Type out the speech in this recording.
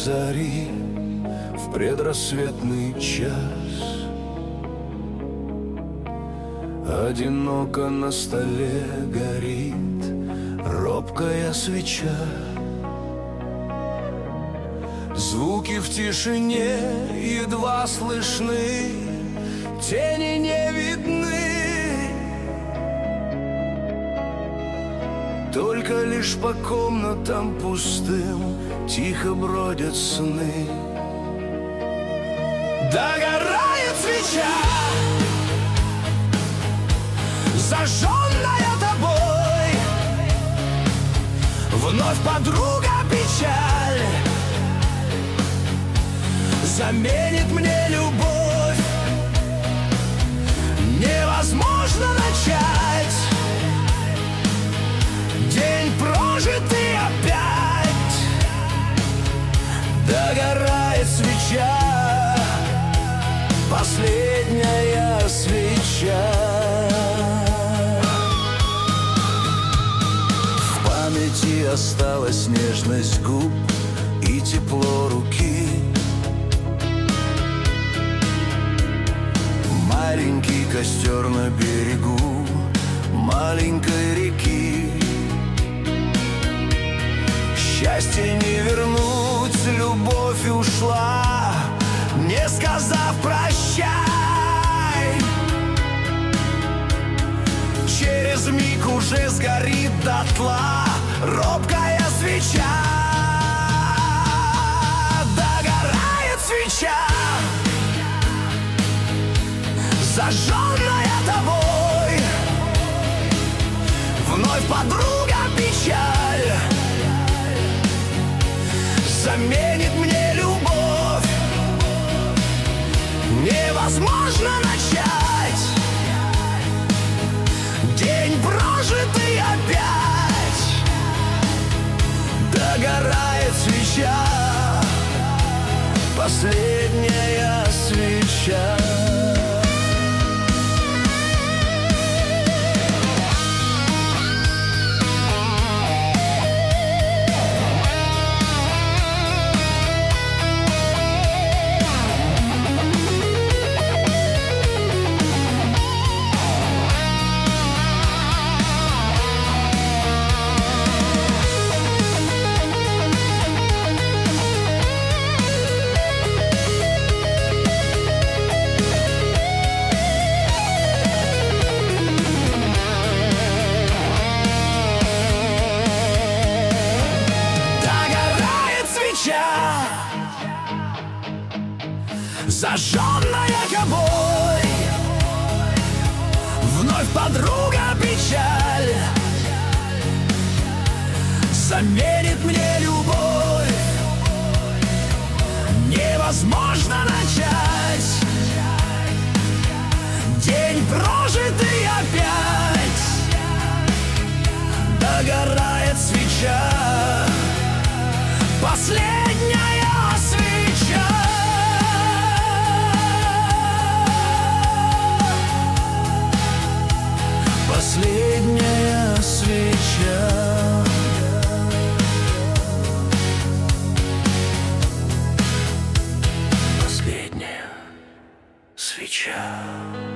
зари в предрассветный час. Одиноко на столе горит робкая свеча. Звуки в тишине едва слышны, тени не видны. Только лишь по комнатам пустым тихо бродят сны. Догорает свеча, зажженная тобой. Вновь подруга печаль заменит мне любовь. Невозможно начать день прожитый опять. Догорает свеча, последняя свеча. В памяти осталась нежность губ и тепло руки. Маленький костер на берегу маленькой реки. Счастье не вернуть, любовь ушла, не сказав прощай. Через миг уже сгорит дотла робкая свеча. Догорает свеча, зажженная тобой. Вновь подруга печаль заменит мне любовь. Невозможно начать день прожитый опять. Догорает свеча, последняя свеча. Зажженная тобой, вновь подруга печаль заменит мне любовь. Невозможно начать день прожитый опять. Догорает свеча, последняя свеча. Последняя свеча. Последняя свеча.